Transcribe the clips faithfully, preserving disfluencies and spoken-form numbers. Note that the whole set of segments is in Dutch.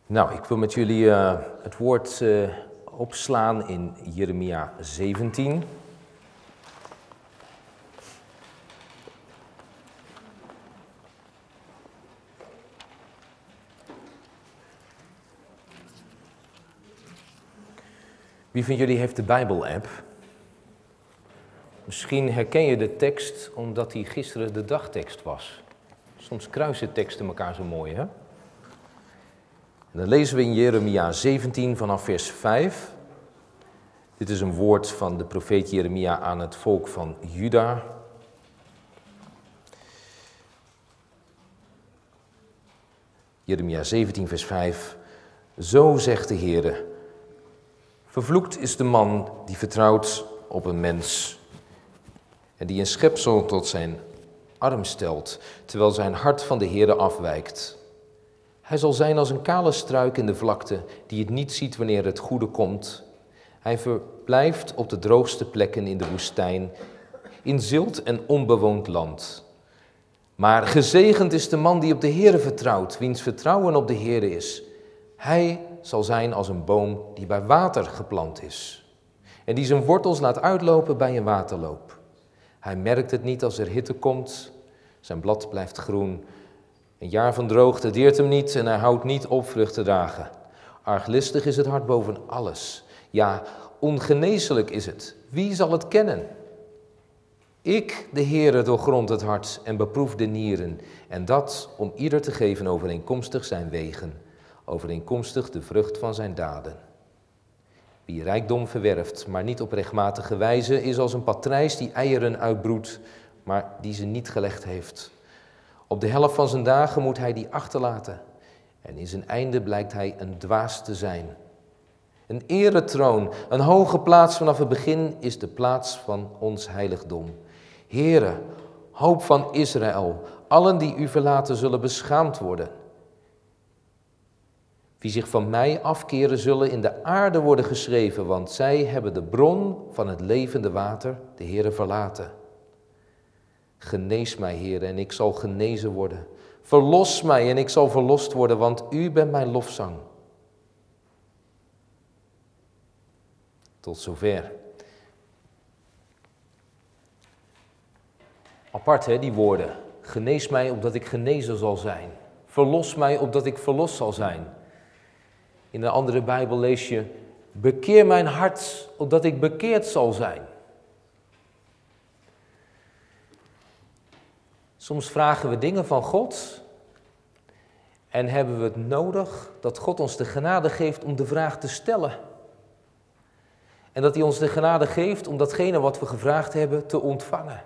Nou, ik wil met jullie uh, het woord uh, opslaan in Jeremia zeventien. Wie van jullie heeft de Bijbel-app? Misschien herken je de tekst omdat die gisteren de dagtekst was. Soms kruisen teksten elkaar zo mooi, hè? En dan lezen we in Jeremia zeventien vanaf vers vijf. Dit is een woord van de profeet Jeremia aan het volk van Juda. Jeremia zeventien vers vijf. Zo zegt de Heere: vervloekt is de man die vertrouwt op een mens en die een schepsel tot zijn arm stelt, terwijl zijn hart van de Heere afwijkt. Hij zal zijn als een kale struik in de vlakte, die het niet ziet wanneer het goede komt. Hij verblijft op de droogste plekken in de woestijn, in zilt en onbewoond land. Maar gezegend is de man die op de Heere vertrouwt, wiens vertrouwen op de Heere is. Hij zal zijn als een boom die bij water geplant is en die zijn wortels laat uitlopen bij een waterloop. Hij merkt het niet als er hitte komt, zijn blad blijft groen. Een jaar van droogte deert hem niet en hij houdt niet op vrucht te dragen. Arglistig is het hart boven alles. Ja, ongeneeslijk is het. Wie zal het kennen? Ik, de Heere, doorgrond het hart en beproef de nieren. En dat om ieder te geven overeenkomstig zijn wegen, overeenkomstig de vrucht van zijn daden. Wie rijkdom verwerft, maar niet op rechtmatige wijze, is als een patrijs die eieren uitbroedt, maar die ze niet gelegd heeft. Op de helft van zijn dagen moet hij die achterlaten. En in zijn einde blijkt hij een dwaas te zijn. Een eretroon, een hoge plaats vanaf het begin is de plaats van ons heiligdom. Heere, hoop van Israël, allen die u verlaten zullen beschaamd worden. Wie zich van mij afkeren zullen in de aarde worden geschreven, want zij hebben de bron van het levende water, de Heere, verlaten. Genees mij, Heere, en ik zal genezen worden. Verlos mij en ik zal verlost worden, want u bent mijn lofzang. Tot zover. Apart, hè, die woorden. Genees mij opdat ik genezen zal zijn. Verlos mij opdat ik verlost zal zijn. In een andere Bijbel lees je: bekeer mijn hart opdat ik bekeerd zal zijn. Soms vragen we dingen van God en hebben we het nodig dat God ons de genade geeft om de vraag te stellen. En dat hij ons de genade geeft om datgene wat we gevraagd hebben te ontvangen.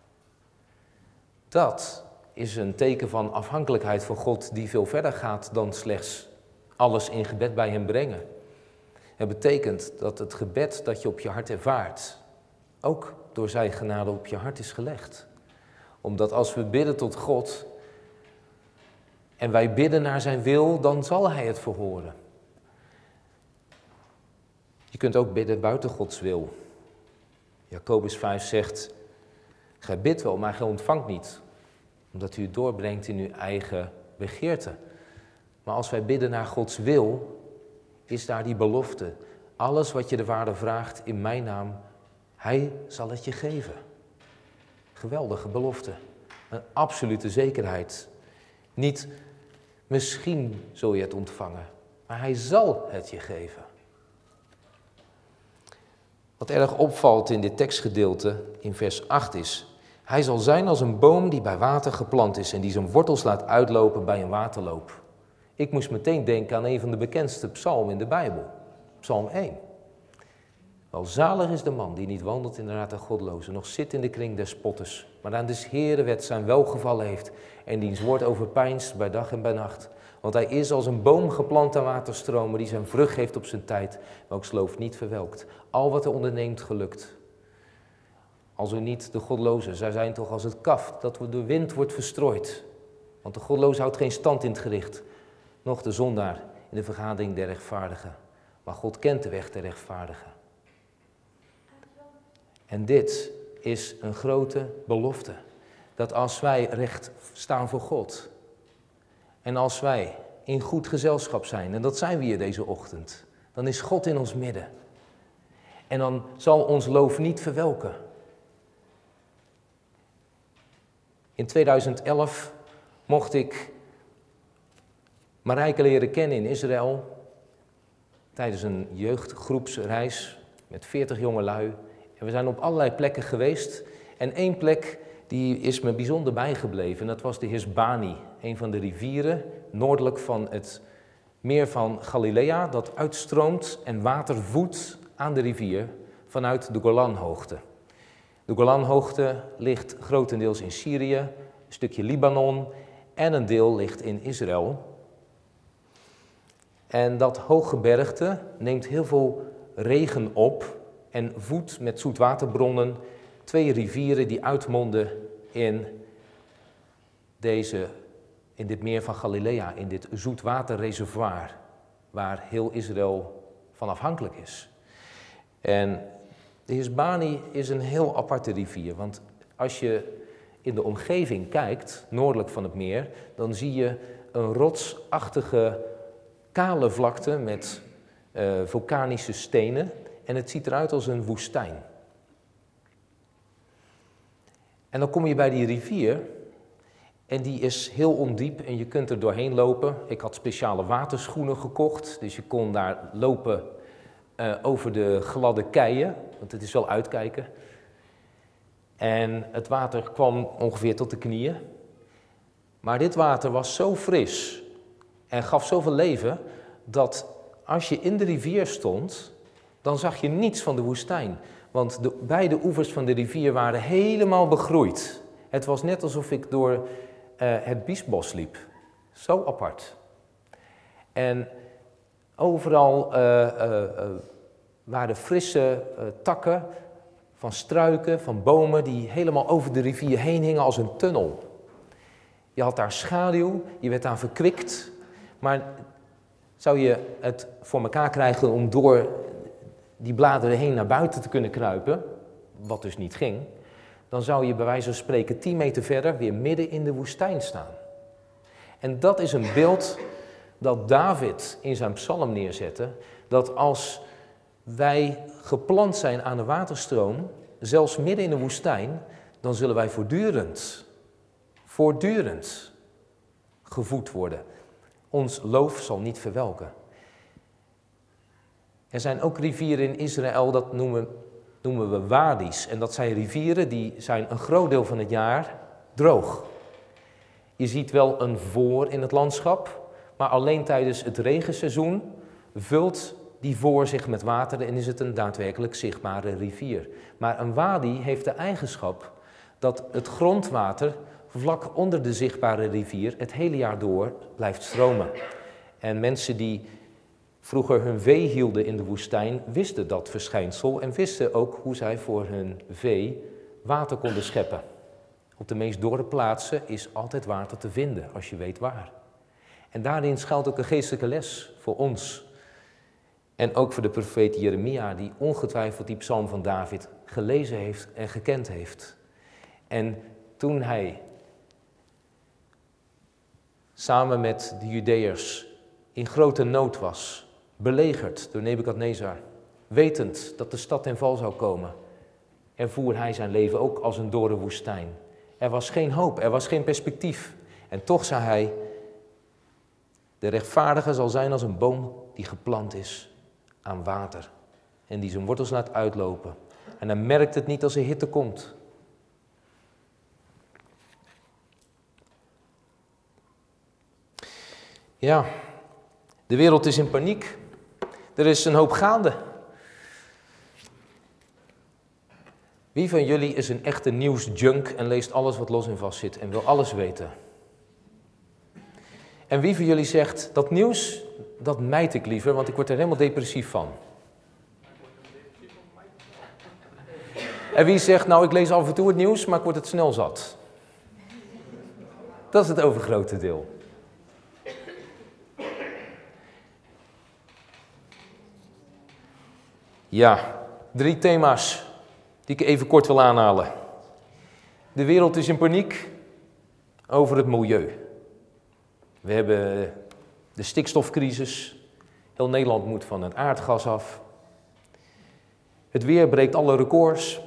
Dat is een teken van afhankelijkheid van God die veel verder gaat dan slechts alles in gebed bij hem brengen. Het betekent dat het gebed dat je op je hart ervaart ook door zijn genade op je hart is gelegd. Omdat als we bidden tot God en wij bidden naar zijn wil, dan zal hij het verhoren. Je kunt ook bidden buiten Gods wil. Jacobus vijf zegt: gij bidt wel, maar gij ontvangt niet, omdat u het doorbrengt in uw eigen begeerte. Maar als wij bidden naar Gods wil, is daar die belofte. Alles wat je de Vader vraagt in mijn naam, hij zal het je geven. Geweldige belofte. Een absolute zekerheid. Niet misschien zul je het ontvangen, maar hij zal het je geven. Wat erg opvalt in dit tekstgedeelte in vers acht is: hij zal zijn als een boom die bij water geplant is en die zijn wortels laat uitlopen bij een waterloop. Ik moest meteen denken aan een van de bekendste psalmen in de Bijbel. Psalm één. Welzalig is de man die niet wandelt in de raad der goddelozen, nog zit in de kring des spotters, maar aan des Heeren wet zijn welgevallen heeft en diens woord overpeinst bij dag en bij nacht. Want hij is als een boom geplant aan waterstromen die zijn vrucht geeft op zijn tijd, welks loof niet verwelkt. Al wat hij onderneemt gelukt. Als u niet de goddelozen, zij zijn toch als het kaf dat door de wind wordt verstrooid. Want de goddeloze houdt geen stand in het gericht, noch de zondaar in de vergadering der rechtvaardigen. Maar God kent de weg der rechtvaardigen. En dit is een grote belofte. Dat als wij recht staan voor God en als wij in goed gezelschap zijn. En dat zijn we hier deze ochtend. Dan is God in ons midden. En dan zal ons loof niet verwelken. In tweeduizend elf mocht ik Marijke leren kennen in Israël. Tijdens een jeugdgroepsreis met veertig jongelui. En we zijn op allerlei plekken geweest. En één plek die is me bijzonder bijgebleven. En dat was de Hisbani. Een van de rivieren noordelijk van het meer van Galilea. Dat uitstroomt en water voedt aan de rivier vanuit de Golanhoogte. De Golanhoogte ligt grotendeels in Syrië, een stukje Libanon en een deel ligt in Israël. En dat hooggebergte neemt heel veel regen op en voedt met zoetwaterbronnen twee rivieren die uitmonden in, deze, in dit meer van Galilea, in dit zoetwaterreservoir, waar heel Israël van afhankelijk is. En de Hisbani is een heel aparte rivier, want als je in de omgeving kijkt, noordelijk van het meer, dan zie je een rotsachtige kale vlakte met uh, vulkanische stenen en het ziet eruit als een woestijn. En dan kom je bij die rivier en die is heel ondiep en je kunt er doorheen lopen. Ik had speciale waterschoenen gekocht, dus je kon daar lopen uh, over de gladde keien, want het is wel uitkijken. En het water kwam ongeveer tot de knieën. Maar dit water was zo fris en gaf zoveel leven, dat als je in de rivier stond, dan zag je niets van de woestijn. Want de beide oevers van de rivier waren helemaal begroeid. Het was net alsof ik door uh, het biesbos liep. Zo apart. En overal uh, uh, uh, waren frisse uh, takken van struiken, van bomen, die helemaal over de rivier heen hingen als een tunnel. Je had daar schaduw, je werd daar verkwikt, maar zou je het voor elkaar krijgen om door die bladeren heen naar buiten te kunnen kruipen, wat dus niet ging, dan zou je bij wijze van spreken tien meter verder weer midden in de woestijn staan. En dat is een beeld dat David in zijn psalm neerzette, dat als wij geplant zijn aan de waterstroom, zelfs midden in de woestijn, dan zullen wij voortdurend, voortdurend gevoed worden. Ons loof zal niet verwelken. Er zijn ook rivieren in Israël, dat noemen, noemen we wadis. En dat zijn rivieren die zijn een groot deel van het jaar droog. Je ziet wel een voor in het landschap, maar alleen tijdens het regenseizoen vult die voor zich met water en is het een daadwerkelijk zichtbare rivier. Maar een wadi heeft de eigenschap dat het grondwater vlak onder de zichtbare rivier het hele jaar door blijft stromen. En mensen die vroeger hun vee hielden in de woestijn wisten dat verschijnsel en wisten ook hoe zij voor hun vee water konden scheppen. Op de meest dorre plaatsen is altijd water te vinden, als je weet waar. En daarin schuilt ook een geestelijke les voor ons. En ook voor de profeet Jeremia, die ongetwijfeld die psalm van David gelezen heeft en gekend heeft. En toen hij samen met de Judeërs in grote nood was, belegerd door Nebukadnezar, wetend dat de stad ten val zou komen, ervoer hij zijn leven ook als een dorre woestijn. Er was geen hoop, er was geen perspectief. En toch zei hij, de rechtvaardige zal zijn als een boom die geplant is aan water en die zijn wortels laat uitlopen. En hij merkt het niet als er hitte komt. Ja, de wereld is in paniek. Er is een hoop gaande. Wie van jullie is een echte nieuwsjunk en leest alles wat los en vast zit en wil alles weten? En wie van jullie zegt, dat nieuws, dat mijt ik liever, want ik word er helemaal depressief van. En wie zegt, nou ik lees af en toe het nieuws, maar ik word het snel zat. Dat is het overgrote deel. Ja, drie thema's die ik even kort wil aanhalen. De wereld is in paniek over het milieu. We hebben De stikstofcrisis. Heel Nederland moet van het aardgas af. Het weer breekt alle records.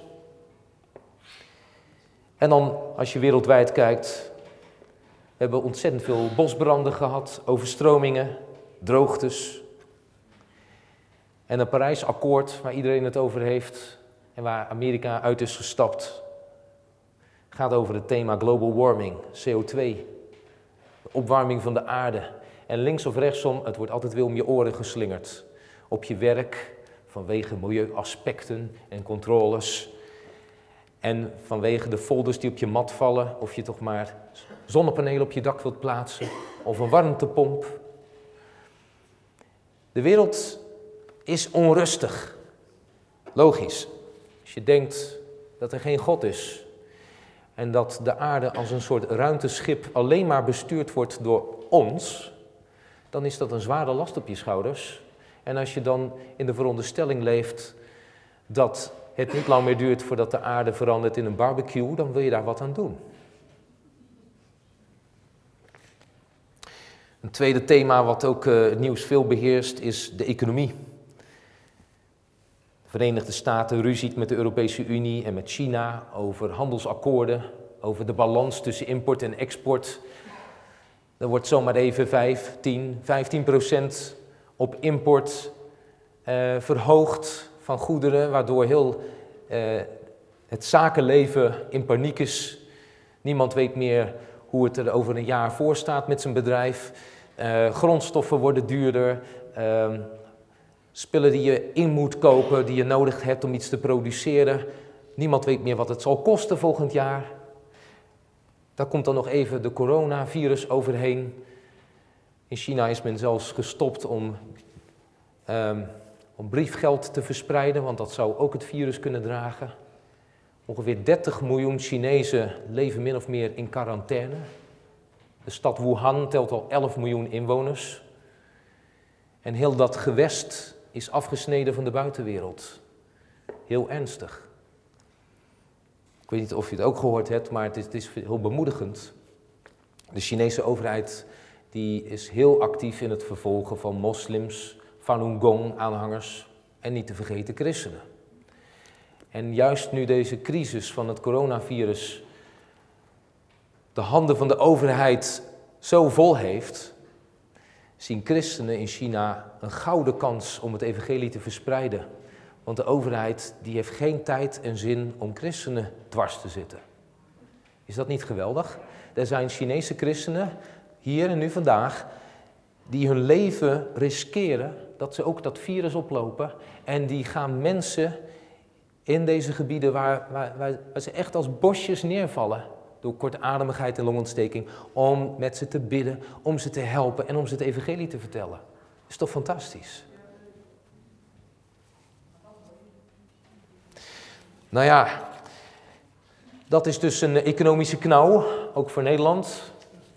En dan, als je wereldwijd kijkt, we hebben ontzettend veel bosbranden gehad, overstromingen, droogtes. En een Parijsakkoord, waar iedereen het over heeft en waar Amerika uit is gestapt, gaat over het thema global warming, C O twee, de opwarming van de aarde. En links of rechtsom, het wordt altijd weer om je oren geslingerd. Op je werk, vanwege milieuaspecten en controles. En vanwege de folders die op je mat vallen, of je toch maar zonnepanelen op je dak wilt plaatsen, of een warmtepomp. De wereld is onrustig. Logisch. Als je denkt dat er geen God is en dat de aarde als een soort ruimteschip alleen maar bestuurd wordt door ons, dan is dat een zware last op je schouders. En als je dan in de veronderstelling leeft dat het niet lang meer duurt voordat de aarde verandert in een barbecue, dan wil je daar wat aan doen. Een tweede thema wat ook uh, het nieuws veel beheerst is de economie. De Verenigde Staten ruziet met de Europese Unie en met China over handelsakkoorden, over de balans tussen import en export. Er wordt zomaar even vijf, tien, vijftien procent op import uh, verhoogd van goederen, waardoor heel uh, het zakenleven in paniek is. Niemand weet meer hoe het er over een jaar voor staat met zijn bedrijf. Uh, grondstoffen worden duurder. Uh, spullen die je in moet kopen, die je nodig hebt om iets te produceren. Niemand weet meer wat het zal kosten volgend jaar. Daar komt dan nog even de coronavirus overheen. In China is men zelfs gestopt om, um, om briefgeld te verspreiden, want dat zou ook het virus kunnen dragen. Ongeveer dertig miljoen Chinezen leven min of meer in quarantaine. De stad Wuhan telt al elf miljoen inwoners. En heel dat gewest is afgesneden van de buitenwereld. Heel ernstig. Ik weet niet of je het ook gehoord hebt, maar het is, het is heel bemoedigend. De Chinese overheid die is heel actief in het vervolgen van moslims, Falun Gong-aanhangers en niet te vergeten christenen. En juist nu deze crisis van het coronavirus de handen van de overheid zo vol heeft, zien christenen in China een gouden kans om het evangelie te verspreiden. Want de overheid die heeft geen tijd en zin om christenen dwars te zitten. Is dat niet geweldig? Er zijn Chinese christenen, hier en nu vandaag, die hun leven riskeren, dat ze ook dat virus oplopen. En die gaan mensen in deze gebieden waar, waar, waar, waar ze echt als bosjes neervallen, door kortademigheid en longontsteking, om met ze te bidden, om ze te helpen en om ze het evangelie te vertellen. Dat is toch fantastisch? Nou ja, dat is dus een economische knauw, ook voor Nederland.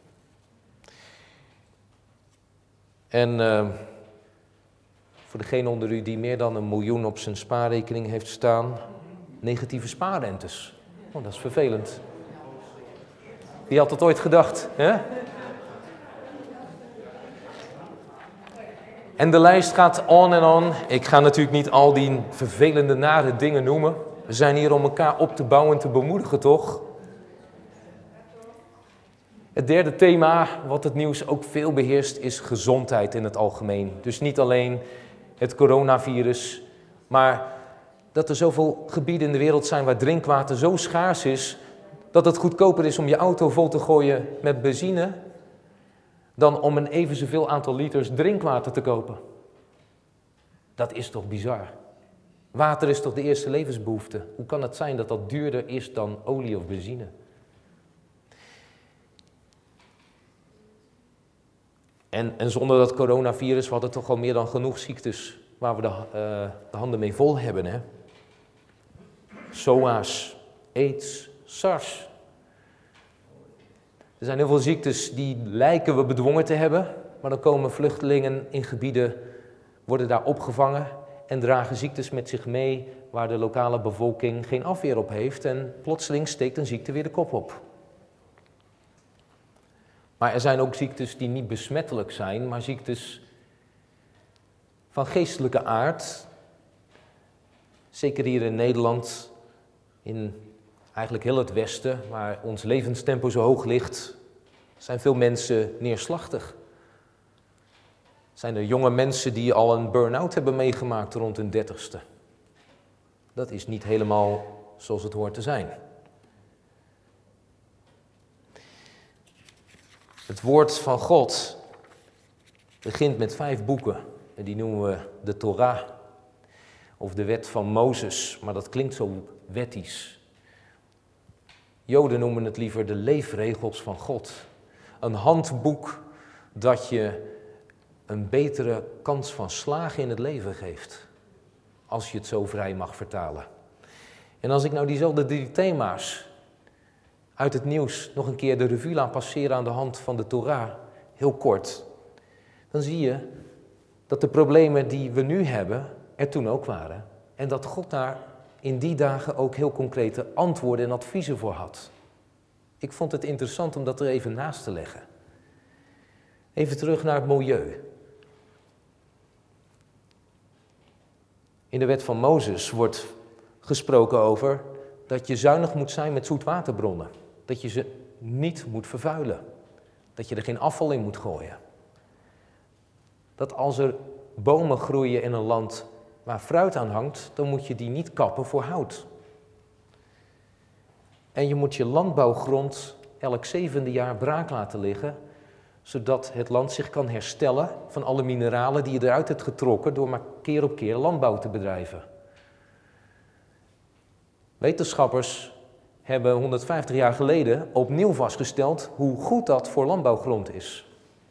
En uh, voor degene onder u die meer dan een miljoen op zijn spaarrekening heeft staan, negatieve spaarrentes. Oh, dat is vervelend. Wie had dat ooit gedacht, hè? En de lijst gaat on en on. Ik ga natuurlijk niet al die vervelende, nare dingen noemen. We zijn hier om elkaar op te bouwen en te bemoedigen, toch? Het derde thema, wat het nieuws ook veel beheerst, is gezondheid in het algemeen. Dus niet alleen het coronavirus, maar dat er zoveel gebieden in de wereld zijn waar drinkwater zo schaars is, dat het goedkoper is om je auto vol te gooien met benzine, dan om een even zoveel aantal liters drinkwater te kopen. Dat is toch bizar? Water is toch de eerste levensbehoefte? Hoe kan het zijn dat dat duurder is dan olie of benzine? En, en zonder dat coronavirus, we hadden toch al meer dan genoeg ziektes waar we de, uh, de handen mee vol hebben, hè? S O A's, AIDS, SARS. Er zijn heel veel ziektes die lijken we bedwongen te hebben, maar dan komen vluchtelingen in gebieden, worden daar opgevangen en dragen ziektes met zich mee waar de lokale bevolking geen afweer op heeft en plotseling steekt een ziekte weer de kop op. Maar er zijn ook ziektes die niet besmettelijk zijn, maar ziektes van geestelijke aard. Zeker hier in Nederland, in eigenlijk heel het Westen, waar ons levenstempo zo hoog ligt, zijn veel mensen neerslachtig. Zijn er jonge mensen die al een burn-out hebben meegemaakt rond hun dertigste. Dat is niet helemaal zoals het hoort te zijn. Het woord van God begint met vijf boeken. En die noemen we de Torah of de wet van Mozes. Maar dat klinkt zo wettisch. Joden noemen het liever de leefregels van God. Een handboek dat je een betere kans van slagen in het leven geeft. Als je het zo vrij mag vertalen. En als ik nou diezelfde drie thema's uit het nieuws nog een keer de revue laat passeren aan de hand van de Torah, heel kort, dan zie je dat de problemen die we nu hebben er toen ook waren. En dat God daar in die dagen ook heel concrete antwoorden en adviezen voor had. Ik vond het interessant om dat er even naast te leggen. Even terug naar het milieu. In de wet van Mozes wordt gesproken over dat je zuinig moet zijn met zoetwaterbronnen. Dat je ze niet moet vervuilen. Dat je er geen afval in moet gooien. Dat als er bomen groeien in een land waar fruit aan hangt, dan moet je die niet kappen voor hout. En je moet je landbouwgrond elk zevende jaar braak laten liggen, zodat het land zich kan herstellen van alle mineralen die je eruit hebt getrokken door maar keer op keer landbouw te bedrijven. Wetenschappers hebben honderdvijftig jaar geleden opnieuw vastgesteld hoe goed dat voor landbouwgrond is.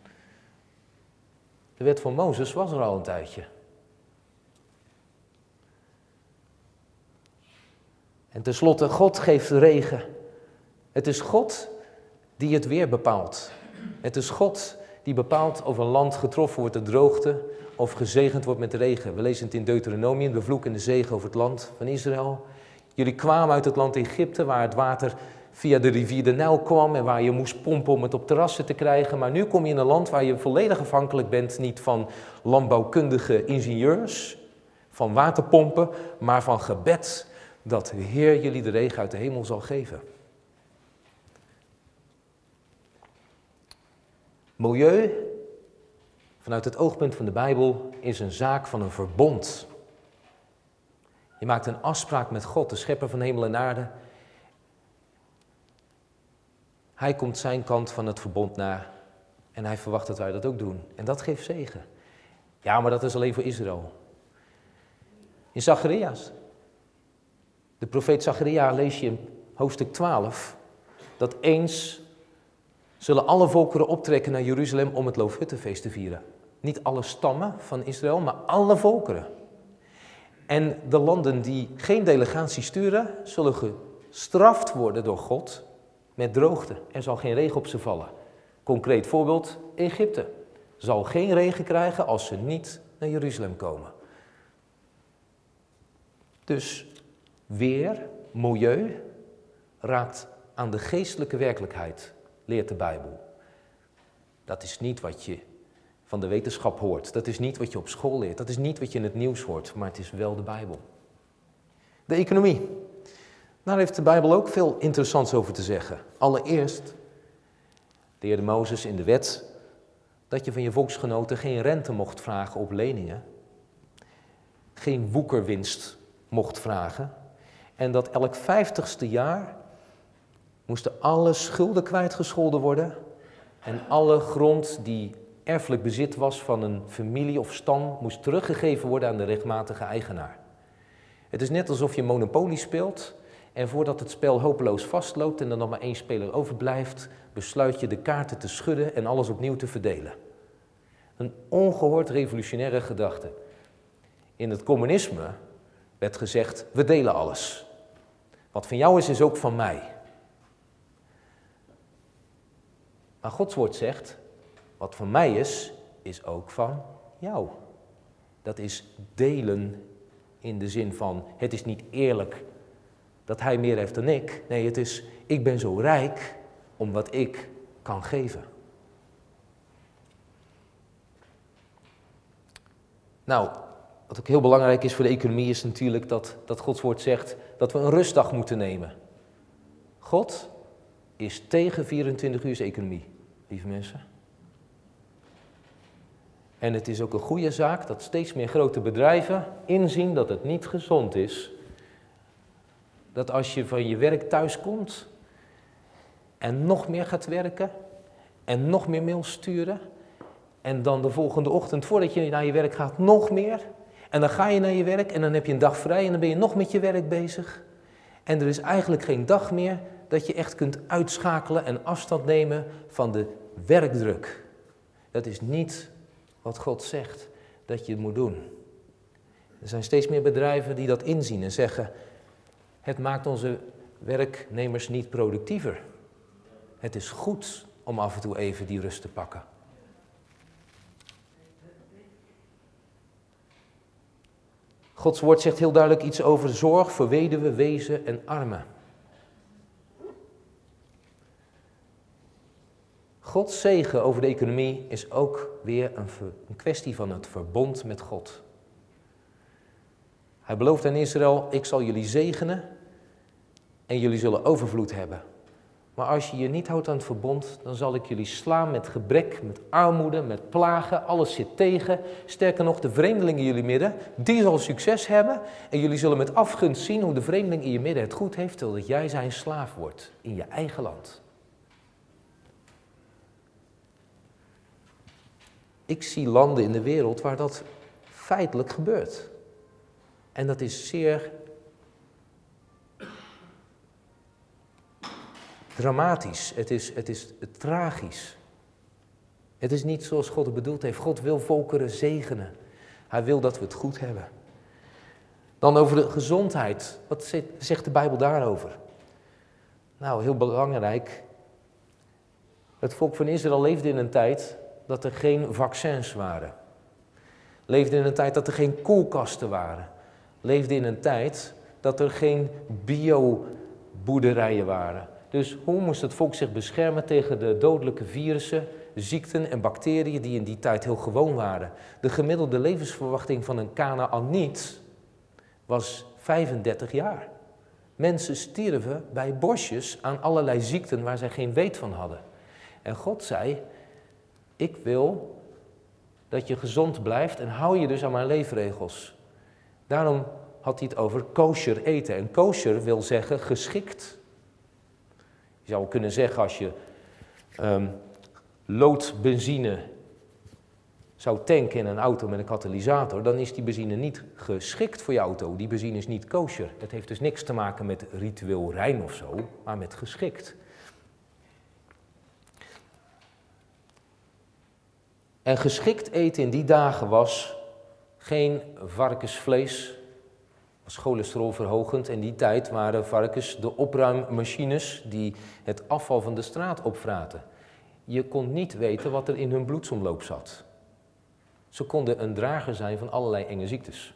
De wet van Mozes was er al een tijdje. En tenslotte, God geeft regen. Het is God die het weer bepaalt. Het is God die bepaalt of een land getroffen wordt door droogte of gezegend wordt met regen. We lezen het in Deuteronomium, de vloek en de zegen over het land van Israël. Jullie kwamen uit het land Egypte, waar het water via de rivier de Nijl kwam en waar je moest pompen om het op terrassen te krijgen. Maar nu kom je in een land waar je volledig afhankelijk bent, niet van landbouwkundige ingenieurs, van waterpompen, maar van gebed dat de Heer jullie de regen uit de hemel zal geven. Milieu, vanuit het oogpunt van de Bijbel, is een zaak van een verbond. Je maakt een afspraak met God, de schepper van hemel en aarde. Hij komt zijn kant van het verbond na en hij verwacht dat wij dat ook doen. En dat geeft zegen. Ja, maar dat is alleen voor Israël. In Zacharias, de profeet Zacharia, lees je in hoofdstuk twaalf, dat eens zullen alle volkeren optrekken naar Jeruzalem om het Loofhuttenfeest te vieren. Niet alle stammen van Israël, maar alle volkeren. En de landen die geen delegatie sturen, zullen gestraft worden door God met droogte. Er zal geen regen op ze vallen. Concreet voorbeeld, Egypte zal geen regen krijgen als ze niet naar Jeruzalem komen. Dus weer, milieu, raakt aan de geestelijke werkelijkheid, leert de Bijbel. Dat is niet wat je van de wetenschap hoort. Dat is niet wat je op school leert. Dat is niet wat je in het nieuws hoort, maar het is wel de Bijbel. De economie. Daar heeft de Bijbel ook veel interessants over te zeggen. Allereerst leerde Mozes in de wet dat je van je volksgenoten geen rente mocht vragen op leningen. Geen woekerwinst mocht vragen. En dat elk vijftigste jaar moesten alle schulden kwijtgescholden worden. En alle grond die erfelijk bezit was van een familie of stam moest teruggegeven worden aan de rechtmatige eigenaar. Het is net alsof je Monopoly speelt en voordat het spel hopeloos vastloopt en er nog maar één speler overblijft, besluit je de kaarten te schudden en alles opnieuw te verdelen. Een ongehoord revolutionaire gedachte. In het communisme werd gezegd, we delen alles. Wat van jou is, is ook van mij. Maar Gods woord zegt, wat van mij is, is ook van jou. Dat is delen in de zin van, het is niet eerlijk dat hij meer heeft dan ik. Nee, het is, ik ben zo rijk om wat ik kan geven. Nou, wat ook heel belangrijk is voor de economie is natuurlijk dat, dat Gods woord zegt dat we een rustdag moeten nemen. God is tegen vierentwintig uur economie, lieve mensen. En het is ook een goede zaak dat steeds meer grote bedrijven inzien dat het niet gezond is. Dat als je van je werk thuis komt en nog meer gaat werken en nog meer mails sturen en dan de volgende ochtend voordat je naar je werk gaat nog meer en dan ga je naar je werk en dan heb je een dag vrij en dan ben je nog met je werk bezig. En er is eigenlijk geen dag meer dat je echt kunt uitschakelen en afstand nemen van de werkdruk. Dat is niet wat God zegt dat je het moet doen. Er zijn steeds meer bedrijven die dat inzien en zeggen, het maakt onze werknemers niet productiever. Het is goed om af en toe even die rust te pakken. Gods woord zegt heel duidelijk iets over zorg voor weduwen, wezen en armen. Gods zegen over de economie is ook weer een, een kwestie van het verbond met God. Hij belooft aan Israël, ik zal jullie zegenen en jullie zullen overvloed hebben. Maar als je je niet houdt aan het verbond, dan zal ik jullie slaan met gebrek, met armoede, met plagen. Alles zit tegen. Sterker nog, de vreemdeling in jullie midden, die zal succes hebben. En jullie zullen met afgunst zien hoe de vreemdeling in je midden het goed heeft, totdat jij zijn slaaf wordt in je eigen land. Ik zie landen in de wereld waar dat feitelijk gebeurt. En dat is zeer dramatisch. Het is, het is tragisch. Het is niet zoals God het bedoeld heeft. God wil volkeren zegenen. Hij wil dat we het goed hebben. Dan over de gezondheid. Wat zegt de Bijbel daarover? Nou, heel belangrijk. Het volk van Israël leefde in een tijd dat er geen vaccins waren. Leefde in een tijd dat er geen koelkasten waren. Leefde in een tijd dat er geen bioboerderijen waren. Dus hoe moest het volk zich beschermen tegen de dodelijke virussen, ziekten en bacteriën die in die tijd heel gewoon waren? De gemiddelde levensverwachting van een Kanaaniet was vijfendertig jaar. Mensen stierven bij bosjes aan allerlei ziekten waar zij geen weet van hadden. En God zei, ik wil dat je gezond blijft en hou je dus aan mijn leefregels. Daarom had hij het over kosher eten. En kosher wil zeggen geschikt. Je zou kunnen zeggen als je um, loodbenzine zou tanken in een auto met een katalysator, dan is die benzine niet geschikt voor je auto. Die benzine is niet kosher. Dat heeft dus niks te maken met ritueel rein of zo, maar met geschikt. En geschikt eten in die dagen was geen varkensvlees, was cholesterolverhogend. In die tijd waren varkens de opruimmachines die het afval van de straat opvraten. Je kon niet weten wat er in hun bloedsomloop zat. Ze konden een drager zijn van allerlei enge ziektes.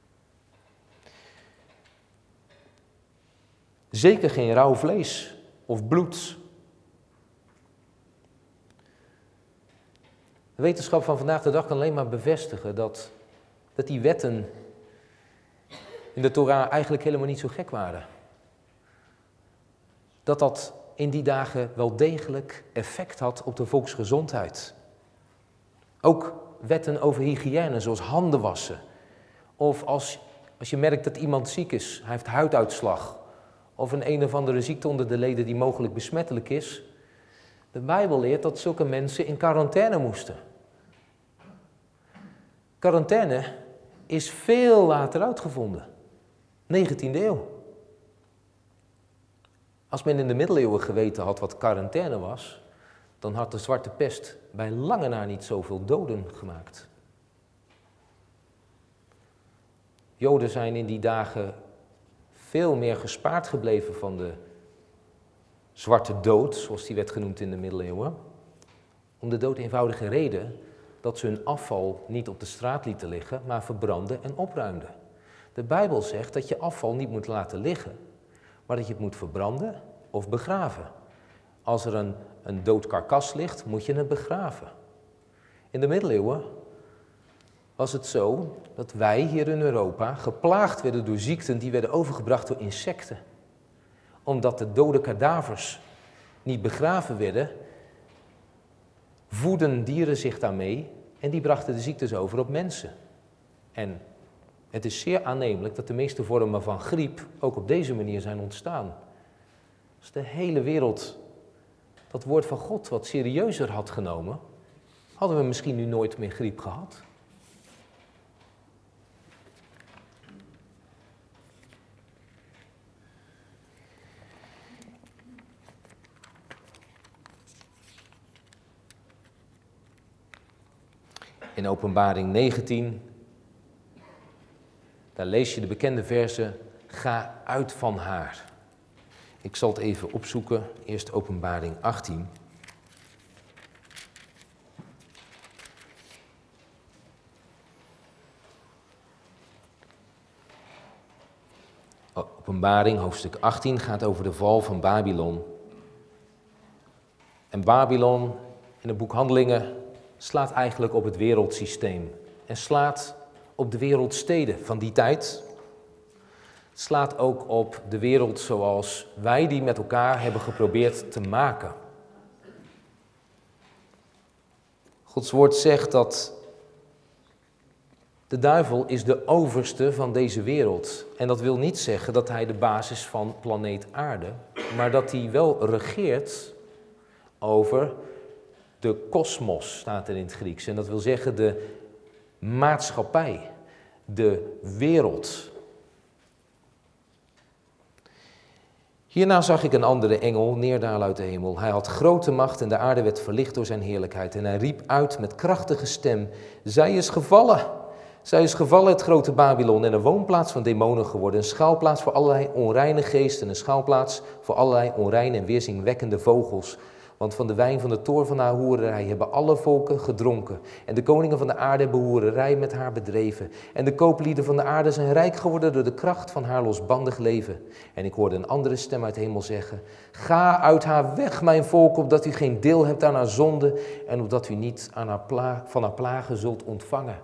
Zeker geen rauw vlees of bloed. De wetenschap van vandaag de dag kan alleen maar bevestigen dat, dat die wetten in de Torah eigenlijk helemaal niet zo gek waren. Dat dat in die dagen wel degelijk effect had op de volksgezondheid. Ook wetten over hygiëne, zoals handen wassen. Of als, als je merkt dat iemand ziek is, hij heeft huiduitslag. Of een een of andere ziekte onder de leden die mogelijk besmettelijk is. De Bijbel leert dat zulke mensen in quarantaine moesten. Quarantaine is veel later uitgevonden. negentiende eeuw. Als men in de middeleeuwen geweten had wat quarantaine was, dan had de zwarte pest bij lange na niet zoveel doden gemaakt. Joden zijn in die dagen veel meer gespaard gebleven van de zwarte dood, zoals die werd genoemd in de middeleeuwen. Om de dood eenvoudige reden dat ze hun afval niet op de straat lieten liggen, maar verbrandden en opruimden. De Bijbel zegt dat je afval niet moet laten liggen, maar dat je het moet verbranden of begraven. Als er een, een dood karkas ligt, moet je het begraven. In de middeleeuwen was het zo dat wij hier in Europa geplaagd werden door ziekten die werden overgebracht door insecten. Omdat de dode kadavers niet begraven werden, voeden dieren zich daarmee en die brachten de ziektes over op mensen. En het is zeer aannemelijk dat de meeste vormen van griep ook op deze manier zijn ontstaan. Als de hele wereld dat woord van God wat serieuzer had genomen, hadden we misschien nu nooit meer griep gehad. In Openbaring negentien, daar lees je de bekende verse, ga uit van haar. Ik zal het even opzoeken, eerst Openbaring achttien. Openbaring, hoofdstuk achttien, gaat over de val van Babylon. En Babylon, in het boek Handelingen, slaat eigenlijk op het wereldsysteem. En slaat op de wereldsteden van die tijd. Het slaat ook op de wereld zoals wij die met elkaar hebben geprobeerd te maken. Gods woord zegt dat de duivel is de overste van deze wereld. En dat wil niet zeggen dat hij de basis van planeet aarde, maar dat hij wel regeert over de kosmos, staat er in het Grieks. En dat wil zeggen de maatschappij, de wereld. Hierna zag ik een andere engel neerdalen uit de hemel. Hij had grote macht en de aarde werd verlicht door zijn heerlijkheid. En hij riep uit met krachtige stem, zij is gevallen. Zij is gevallen, het grote Babylon, en een woonplaats van demonen geworden. Een schuilplaats voor allerlei onreine geesten, een schuilplaats voor allerlei onreine en weerzinwekkende vogels. Want van de wijn van de toorn van haar hoererij hebben alle volken gedronken. En de koningen van de aarde hebben hoererij met haar bedreven. En de kooplieden van de aarde zijn rijk geworden door de kracht van haar losbandig leven. En ik hoorde een andere stem uit de hemel zeggen, ga uit haar weg, mijn volk, opdat u geen deel hebt aan haar zonde en opdat u niet aan haar pla- van haar plagen zult ontvangen.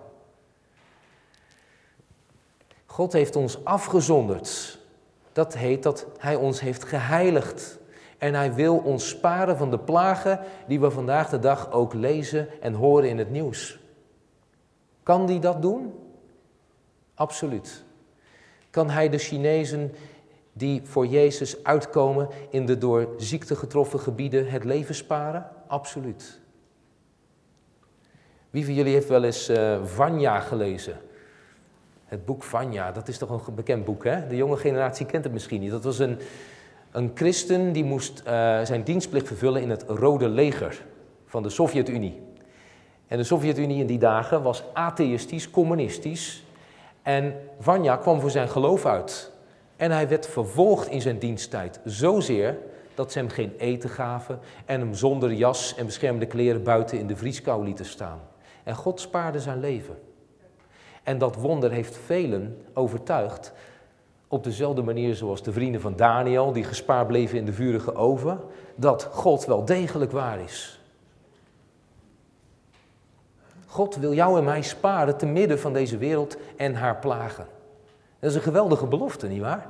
God heeft ons afgezonderd. Dat heet dat hij ons heeft geheiligd. En hij wil ons sparen van de plagen die we vandaag de dag ook lezen en horen in het nieuws. Kan hij dat doen? Absoluut. Kan hij de Chinezen die voor Jezus uitkomen in de door ziekte getroffen gebieden het leven sparen? Absoluut. Wie van jullie heeft wel eens uh, Vanya gelezen? Het boek Vanya, dat is toch een bekend boek, hè? De jonge generatie kent het misschien niet. Dat was een... Een christen die moest uh, zijn dienstplicht vervullen in het Rode Leger van de Sovjet-Unie. En de Sovjet-Unie in die dagen was atheïstisch, communistisch. En Vanya kwam voor zijn geloof uit. En hij werd vervolgd in zijn diensttijd. Zozeer dat ze hem geen eten gaven en hem zonder jas en beschermende kleren buiten in de vrieskou lieten staan. En God spaarde zijn leven. En dat wonder heeft velen overtuigd. Op dezelfde manier zoals de vrienden van Daniel, die gespaard bleven in de vurige oven, dat God wel degelijk waar is. God wil jou en mij sparen te midden van deze wereld en haar plagen. Dat is een geweldige belofte, nietwaar?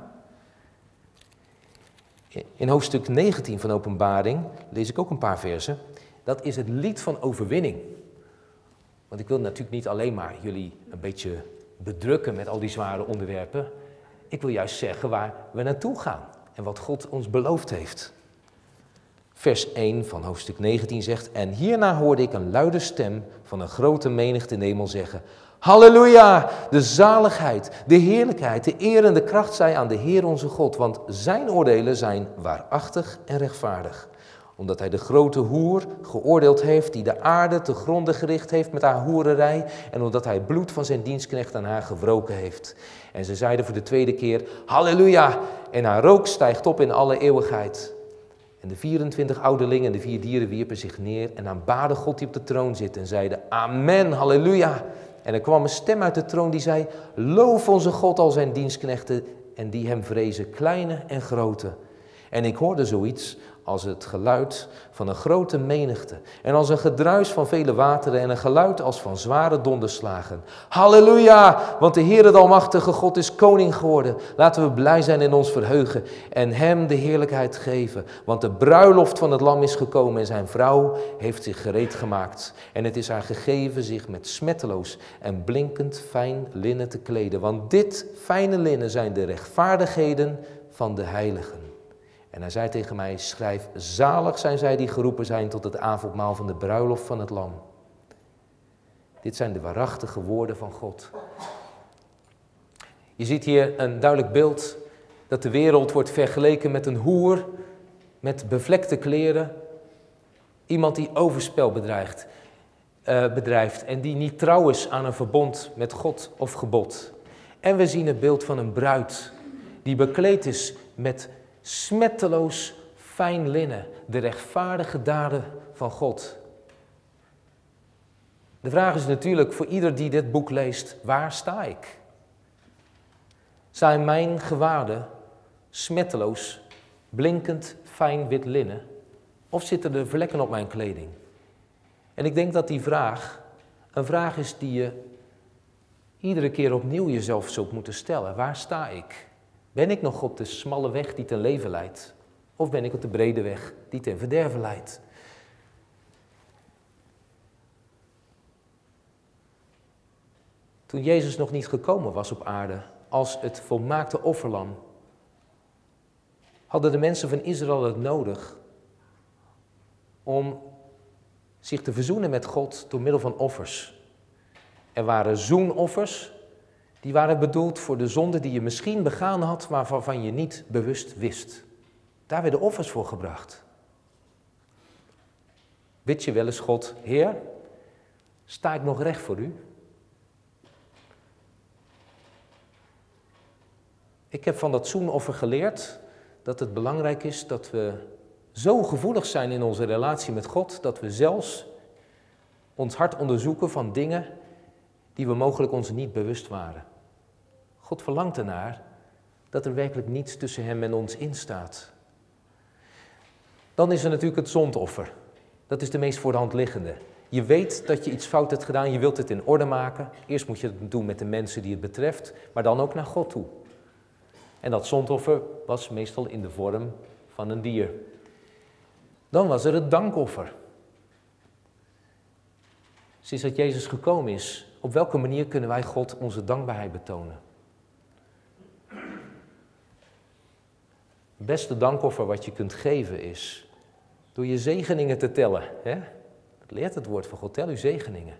In hoofdstuk negentien van Openbaring lees ik ook een paar versen. Dat is het lied van overwinning. Want ik wil natuurlijk niet alleen maar jullie een beetje bedrukken met al die zware onderwerpen. Ik wil juist zeggen waar we naartoe gaan en wat God ons beloofd heeft. Vers één van hoofdstuk negentien zegt, en hierna hoorde ik een luide stem van een grote menigte in de hemel zeggen, halleluja, de zaligheid, de heerlijkheid, de eer en de kracht zij aan de Heer onze God, want zijn oordelen zijn waarachtig en rechtvaardig. Omdat hij de grote hoer geoordeeld heeft die de aarde te gronde gericht heeft met haar hoererij. En omdat hij het bloed van zijn dienstknecht aan haar gewroken heeft. En ze zeiden voor de tweede keer, halleluja. En haar rook stijgt op in alle eeuwigheid. En de vierentwintig ouderlingen en de vier dieren wierpen zich neer en aanbaden God die op de troon zit. En zeiden, amen, halleluja. En er kwam een stem uit de troon die zei, loof onze God al zijn dienstknechten en die hem vrezen, kleine en grote. En ik hoorde zoiets als het geluid van een grote menigte en als een gedruis van vele wateren en een geluid als van zware donderslagen. Halleluja, want de Heer, de Almachtige God, is koning geworden. Laten we blij zijn in ons verheugen en hem de heerlijkheid geven. Want de bruiloft van het lam is gekomen en zijn vrouw heeft zich gereed gemaakt. En het is haar gegeven zich met smetteloos en blinkend fijn linnen te kleden. Want dit fijne linnen zijn de rechtvaardigheden van de heiligen. En hij zei tegen mij, schrijf, zalig zijn zij die geroepen zijn tot het avondmaal van de bruiloft van het lam. Dit zijn de waarachtige woorden van God. Je ziet hier een duidelijk beeld dat de wereld wordt vergeleken met een hoer met bevlekte kleren. Iemand die overspel bedrijft, uh, bedrijft en die niet trouw is aan een verbond met God of gebod. En we zien het beeld van een bruid die bekleed is met smetteloos fijn linnen, de rechtvaardige daden van God. De vraag is natuurlijk voor ieder die dit boek leest, waar sta ik? Zijn mijn gewaden smetteloos, blinkend fijn wit linnen, of zitten er vlekken op mijn kleding? En ik denk dat die vraag een vraag is die je iedere keer opnieuw jezelf zult moeten stellen. Waar sta ik? Ben ik nog op de smalle weg die ten leven leidt? Of ben ik op de brede weg die ten verderven leidt? Toen Jezus nog niet gekomen was op aarde als het volmaakte offerlam, hadden de mensen van Israël het nodig om zich te verzoenen met God door middel van offers. Er waren zoenoffers, die waren bedoeld voor de zonde die je misschien begaan had, maar waarvan je niet bewust wist. Daar werden offers voor gebracht. Bid je wel eens God, Heer, sta ik nog recht voor u? Ik heb van dat zoenoffer geleerd dat het belangrijk is dat we zo gevoelig zijn in onze relatie met God, dat we zelfs ons hart onderzoeken van dingen die we mogelijk ons niet bewust waren. God verlangt ernaar dat er werkelijk niets tussen hem en ons instaat. Dan is er natuurlijk het zondoffer. Dat is de meest voor de hand liggende. Je weet dat je iets fout hebt gedaan, je wilt het in orde maken. Eerst moet je het doen met de mensen die het betreft, maar dan ook naar God toe. En dat zondoffer was meestal in de vorm van een dier. Dan was er het dankoffer. Sinds dat Jezus gekomen is, op welke manier kunnen wij God onze dankbaarheid betonen? Het beste dankoffer wat je kunt geven is door je zegeningen te tellen. Hè? Dat leert het woord van God, tel uw zegeningen.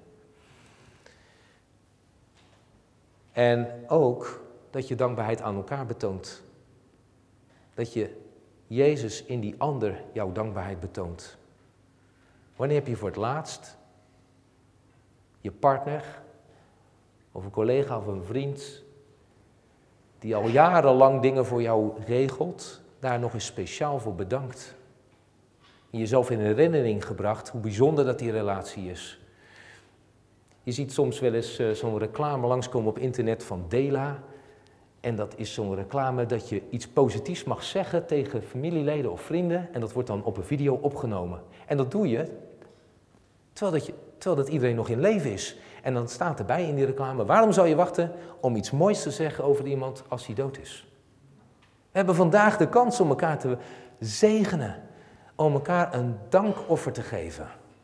En ook dat je dankbaarheid aan elkaar betoont. Dat je Jezus in die ander jouw dankbaarheid betoont. Wanneer heb je voor het laatst je partner of een collega of een vriend die al jarenlang dingen voor jou regelt, daar nog eens speciaal voor bedankt? En jezelf in herinnering gebracht hoe bijzonder dat die relatie is. Je ziet soms wel eens uh, zo'n reclame langskomen op internet van Dela. En dat is zo'n reclame dat je iets positiefs mag zeggen tegen familieleden of vrienden. En dat wordt dan op een video opgenomen. En dat doe je terwijl dat, je, terwijl dat iedereen nog in leven is. En dan staat erbij in die reclame, waarom zou je wachten om iets moois te zeggen over iemand als hij dood is? We hebben vandaag de kans om elkaar te zegenen. Om elkaar een dankoffer te geven.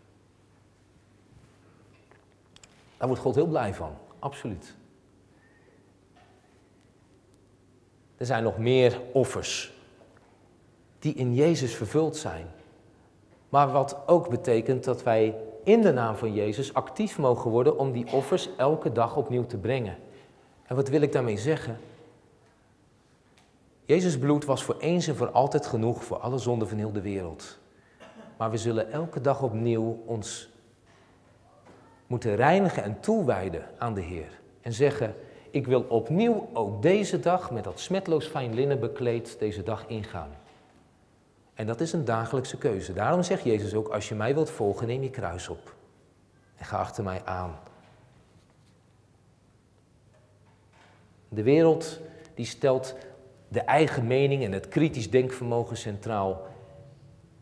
Daar wordt God heel blij van, absoluut. Er zijn nog meer offers die in Jezus vervuld zijn. Maar wat ook betekent dat wij in de naam van Jezus actief mogen worden om die offers elke dag opnieuw te brengen. En wat wil ik daarmee zeggen? Jezus' bloed was voor eens en voor altijd genoeg voor alle zonden van heel de wereld. Maar we zullen elke dag opnieuw ons moeten reinigen en toewijden aan de Heer. En zeggen, ik wil opnieuw ook deze dag met dat smetloos fijn linnen bekleed deze dag ingaan. En dat is een dagelijkse keuze. Daarom zegt Jezus ook, als je mij wilt volgen, neem je kruis op. En ga achter mij aan. De wereld die stelt de eigen mening en het kritisch denkvermogen centraal.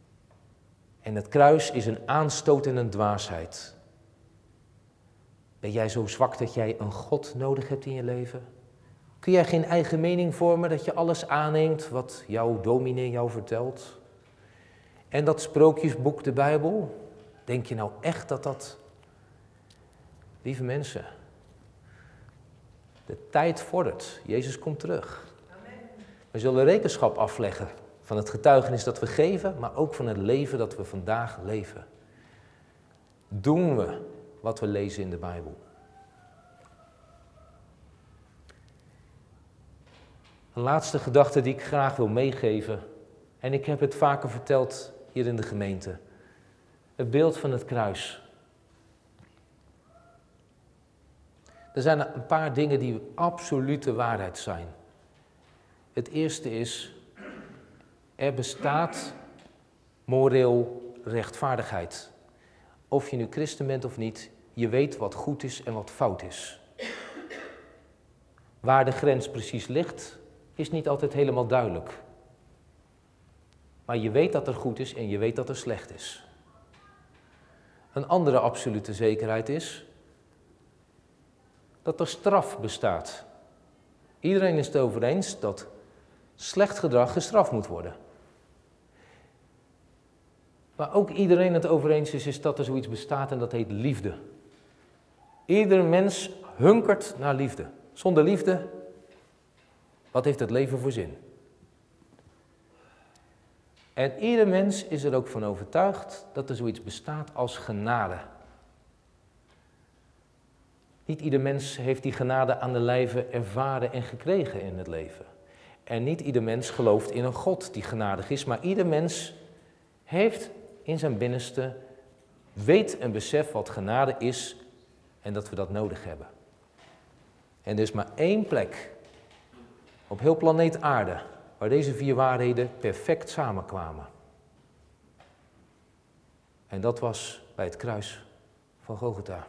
En het kruis is een aanstoot en een dwaasheid. Ben jij zo zwak dat jij een God nodig hebt in je leven? Kun jij geen eigen mening vormen, dat je alles aanneemt wat jouw dominee jou vertelt? En dat sprookjesboek, de Bijbel, denk je nou echt dat dat... Lieve mensen, de tijd vordert. Jezus komt terug. Amen. We zullen rekenschap afleggen van het getuigenis dat we geven, maar ook van het leven dat we vandaag leven. Doen we wat we lezen in de Bijbel? Een laatste gedachte die ik graag wil meegeven, en ik heb het vaker verteld hier in de gemeente. Het beeld van het kruis. Er zijn een paar dingen die absolute waarheid zijn. Het eerste is, er bestaat moreel rechtvaardigheid. Of je nu christen bent of niet, je weet wat goed is en wat fout is. Waar de grens precies ligt, is niet altijd helemaal duidelijk. Maar je weet dat er goed is en je weet dat er slecht is. Een andere absolute zekerheid is dat er straf bestaat. Iedereen is het over eens dat slecht gedrag gestraft moet worden. Maar ook iedereen het over eens is, is dat er zoiets bestaat en dat heet liefde. Ieder mens hunkert naar liefde. Zonder liefde, wat heeft het leven voor zin? En ieder mens is er ook van overtuigd dat er zoiets bestaat als genade. Niet ieder mens heeft die genade aan de lijve ervaren en gekregen in het leven. En niet ieder mens gelooft in een God die genadig is, maar ieder mens heeft in zijn binnenste, weet en beseft wat genade is en dat we dat nodig hebben. En er is maar één plek op heel planeet Aarde waar deze vier waarheden perfect samenkwamen. En dat was bij het kruis van Golgotha.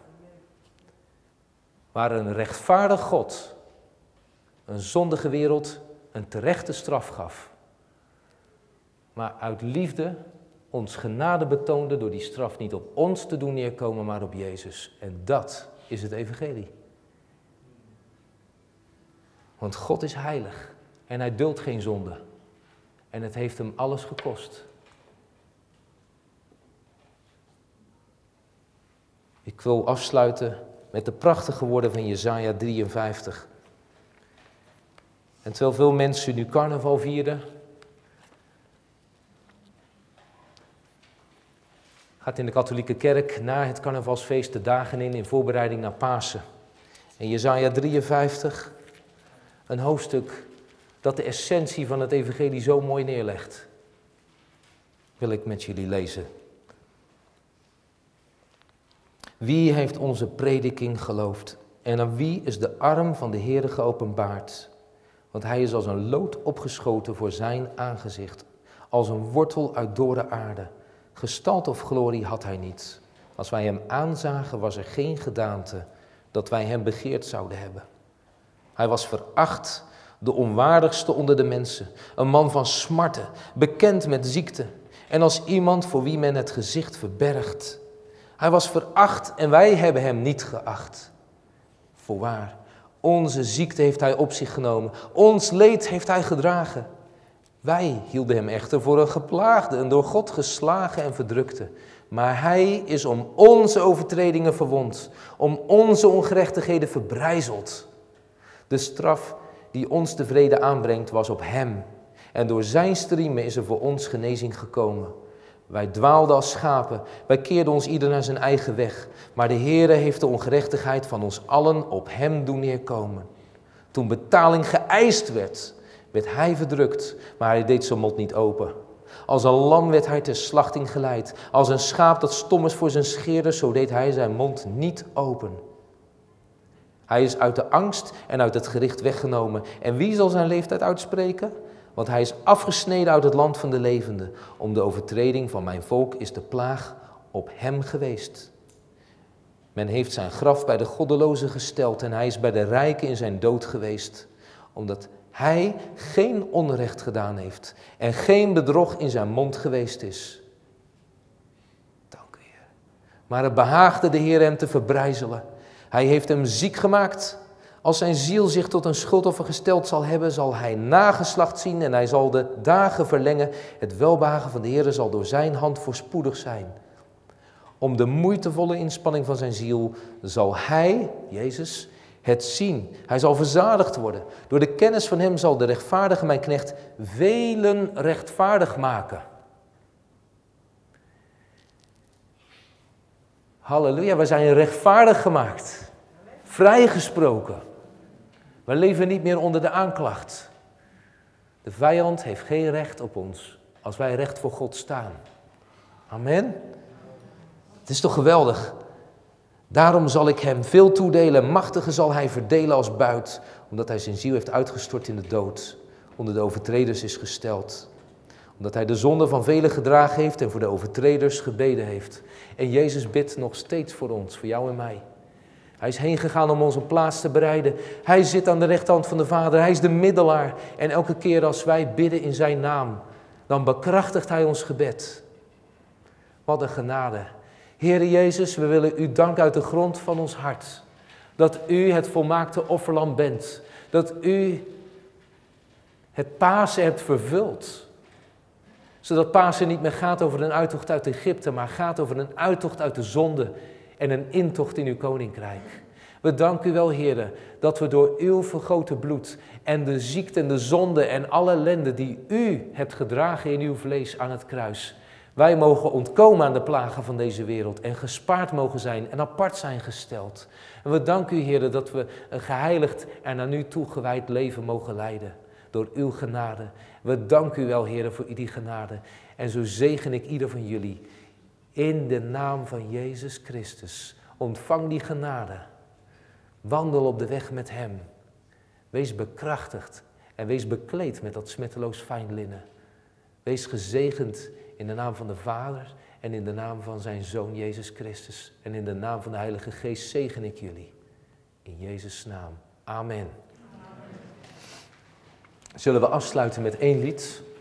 Waar een rechtvaardig God een zondige wereld een terechte straf gaf. Maar uit liefde ons genade betoonde door die straf niet op ons te doen neerkomen, maar op Jezus. En dat is het evangelie. Want God is heilig en hij duldt geen zonde. En het heeft hem alles gekost. Ik wil afsluiten met de prachtige woorden van Jesaja drieënvijftig. En terwijl veel mensen nu carnaval vieren, gaat in de katholieke kerk na het carnavalsfeest de dagen in in voorbereiding naar Pasen. En Jesaja drieënvijftig, een hoofdstuk dat de essentie van het evangelie zo mooi neerlegt, wil ik met jullie lezen. Wie heeft onze prediking geloofd? En aan wie is de arm van de Heere geopenbaard? Want hij is als een lood opgeschoten voor zijn aangezicht, als een wortel uit dorre aarde. Gestalte of glorie had hij niet. Als wij hem aanzagen, was er geen gedaante dat wij hem begeerd zouden hebben. Hij was veracht, de onwaardigste onder de mensen, een man van smarten, bekend met ziekte, en als iemand voor wie men het gezicht verbergt. Hij was veracht en wij hebben hem niet geacht. Voorwaar, onze ziekte heeft hij op zich genomen, ons leed heeft hij gedragen. Wij hielden hem echter voor een geplaagde, een door God geslagen en verdrukte. Maar hij is om onze overtredingen verwond, om onze ongerechtigheden verbrijzeld. De straf die ons de vrede aanbrengt was op hem. En door zijn striemen is er voor ons genezing gekomen. Wij dwaalden als schapen, wij keerden ons ieder naar zijn eigen weg. Maar de Heere heeft de ongerechtigheid van ons allen op hem doen neerkomen. Toen betaling geëist werd, werd hij verdrukt, maar hij deed zijn mond niet open. Als een lam werd hij ter slachting geleid. Als een schaap dat stom is voor zijn scheerder, zo deed hij zijn mond niet open. Hij is uit de angst en uit het gericht weggenomen. En wie zal zijn leeftijd uitspreken? Want hij is afgesneden uit het land van de levenden. Om de overtreding van mijn volk is de plaag op hem geweest. Men heeft zijn graf bij de goddelozen gesteld en hij is bij de rijken in zijn dood geweest. Omdat hij geen onrecht gedaan heeft en geen bedrog in zijn mond geweest is. Maar het behaagde de Heer hem te verbrijzelen. Hij heeft hem ziek gemaakt. Als zijn ziel zich tot een schuldoffer gesteld zal hebben, zal hij nageslacht zien en hij zal de dagen verlengen. Het welbehagen van de Heer zal door zijn hand voorspoedig zijn. Om de moeitevolle inspanning van zijn ziel zal hij, Jezus, het zien. Hij zal verzadigd worden. Door de kennis van hem zal de rechtvaardige, mijn knecht, velen rechtvaardig maken. Halleluja, we zijn rechtvaardig gemaakt. Vrijgesproken. We leven niet meer onder de aanklacht. De vijand heeft geen recht op ons als wij recht voor God staan. Amen. Het is toch geweldig. Daarom zal ik hem veel toedelen. Machtige zal hij verdelen als buit. Omdat hij zijn ziel heeft uitgestort in de dood. Onder de overtreders is gesteld. Omdat hij de zonde van velen gedragen heeft en voor de overtreders gebeden heeft. En Jezus bidt nog steeds voor ons, voor jou en mij. Hij is heen gegaan om ons een plaats te bereiden. Hij zit aan de rechterhand van de Vader. Hij is de middelaar. En elke keer als wij bidden in zijn naam, dan bekrachtigt hij ons gebed. Wat een genade. Heere Jezus, we willen u danken uit de grond van ons hart. Dat u het volmaakte offerlam bent. Dat u het Pasen hebt vervuld. Zodat Pasen niet meer gaat over een uittocht uit Egypte, maar gaat over een uittocht uit de zonde en een intocht in uw koninkrijk. We danken u wel, Heere, dat we door uw vergoten bloed en de ziekte en de zonde en alle ellende die u hebt gedragen in uw vlees aan het kruis, wij mogen ontkomen aan de plagen van deze wereld en gespaard mogen zijn en apart zijn gesteld. En we danken u, Heere, dat we een geheiligd en aan u toegewijd leven mogen leiden door uw genade. We danken u wel, Heere, voor die genade. En zo zegen ik ieder van jullie. In de naam van Jezus Christus. Ontvang die genade. Wandel op de weg met hem. Wees bekrachtigd en wees bekleed met dat smetteloos fijn linnen. Wees gezegend in de naam van de Vader en in de naam van zijn Zoon Jezus Christus. En in de naam van de Heilige Geest zegen ik jullie. In Jezus' naam. Amen. Zullen we afsluiten met één lied?